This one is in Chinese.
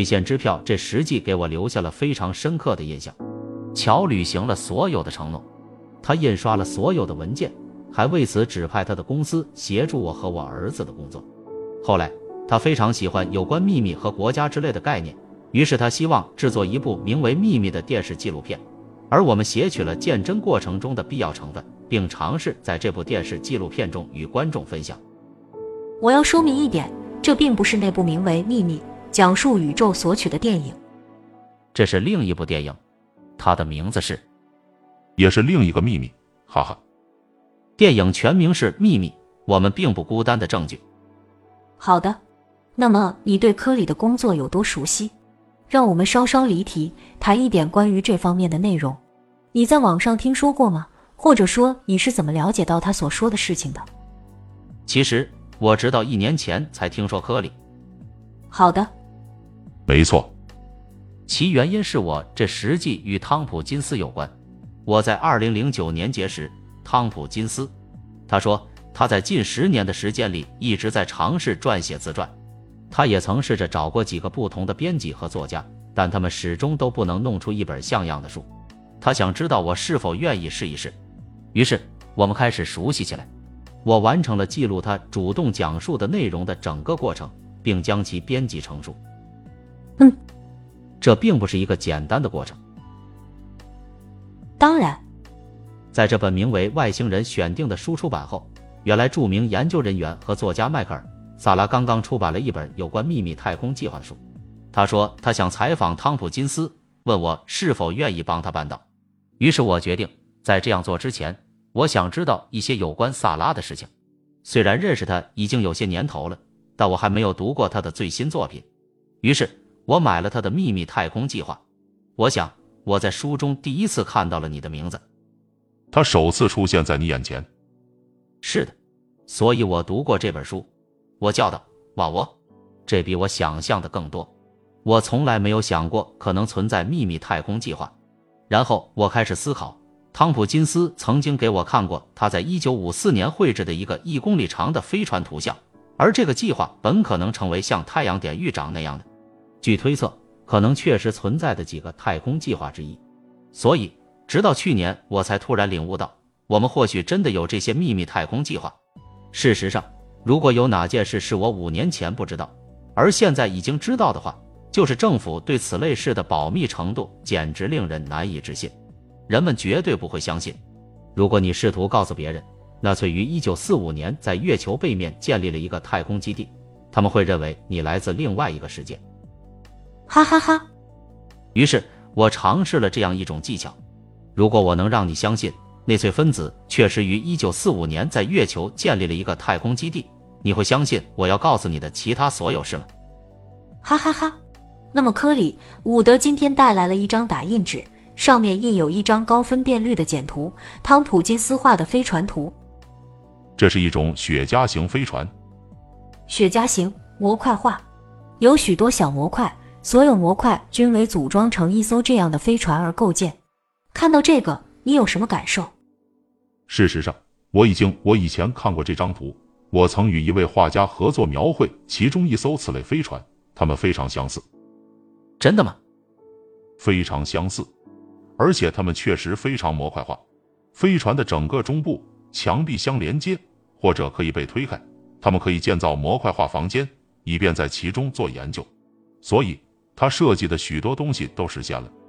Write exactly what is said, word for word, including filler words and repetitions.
兑现支票，这实际给我留下了非常深刻的印象。乔履行了所有的承诺，他印刷了所有的文件，还为此指派他的公司协助我和我儿子的工作。后来他非常喜欢有关秘密和国家之类的概念，于是他希望制作一部名为《秘密》的电视纪录片，而我们撷取了鉴真过程中的必要成分，并尝试在这部电视纪录片中与观众分享。 我要说明一点，这并不是那部名为《秘密》讲述宇宙索取的电影， 这是另一部电影，它的名字是， 也是另一个秘密，哈哈。 电影全名是《秘密》，我们并不孤单的证据。 好的，那么你对科里的工作有多熟悉？让我们稍稍离题，谈一点关于这方面的内容。你在网上听说过吗？或者说你是怎么了解到他所说的事情的？ 其实我直到一年前才听说科里。 好的， 没错， 其原因是我这实际与汤普金斯有关。我在二零零九年结识汤普金斯，他说他在近十年的时间里一直在尝试撰写自传。他也曾试着找过几个不同的编辑和作家，但他们始终都不能弄出一本像样的书。他想知道我是否愿意试一试，于是我们开始熟悉起来。我完成了记录他主动讲述的内容的整个过程，并将其编辑成书。 嗯， 这并不是一个简单的过程。 当然， 在这本名为《外星人》选定的书出版后，原来著名研究人员和作家迈克尔·萨拉刚刚出版了一本有关秘密太空计划的书。他说他想采访汤普金斯，问我是否愿意帮他办到。于是我决定在这样做之前，我想知道一些有关萨拉的事情。虽然认识他已经有些年头了，但我还没有读过他的最新作品。于是我买了他的《秘密太空计划》。我想我在书中第一次看到了你的名字。 他首次出现在你眼前。 是的，所以我读过这本书。我叫道：哇哦，这比我想象的更多。我从来没有想过可能存在秘密太空计划。然后我开始思考，汤普金斯曾经给我看过他在一九五四年绘制的一个一公里长的飞船图像，而这个计划本可能成为像太阳点狱长那样的，据推测可能确实存在的几个太空计划之一。所以直到去年我才突然领悟到，我们或许真的有这些秘密太空计划。事实上，如果有哪件事是我五年前不知道，而现在已经知道的话，就是政府对此类事的保密程度简直令人难以置信。人们绝对不会相信，如果你试图告诉别人，纳粹于一九四五年在月球背面建立了一个太空基地，他们会认为你来自另外一个世界。 哈哈哈。 于是我尝试了这样一种技巧，如果我能让你相信内粹分子确实于一九四五年在月球建立了一个太空基地，你会相信我要告诉你的其他所有事吗？ 哈哈哈。那么科里，伍德今天带来了一张打印纸，上面印有一张高分辨率的简图，汤普金斯画的飞船图。 这是一种雪茄型飞船。 雪茄型模块化，有许多小模块，所有模块均为组装成一艘这样的飞船而构建。看到这个，你有什么感受？ 事实上，我已经我以前看过这张图，我曾与一位画家合作描绘其中一艘此类飞船，它们非常相似。 真的吗？ 非常相似，而且它们确实非常模块化。飞船的整个中部墙壁相连接，或者可以被推开，它们可以建造模块化房间，以便在其中做研究。所以，他设计的许多东西都实现了。